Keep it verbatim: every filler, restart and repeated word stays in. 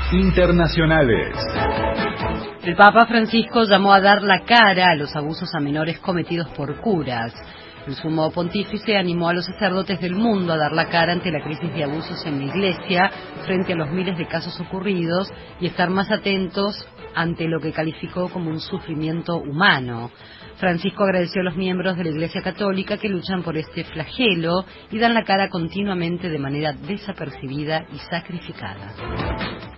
Internacionales. El Papa Francisco llamó a dar la cara a los abusos a menores cometidos por curas. El sumo pontífice animó a los sacerdotes del mundo a dar la cara ante la crisis de abusos en la Iglesia, frente a los miles de casos ocurridos, y estar más atentos ante lo que calificó como un sufrimiento humano. Francisco agradeció a los miembros de la Iglesia Católica que luchan por este flagelo y dan la cara continuamente de manera desapercibida y sacrificada.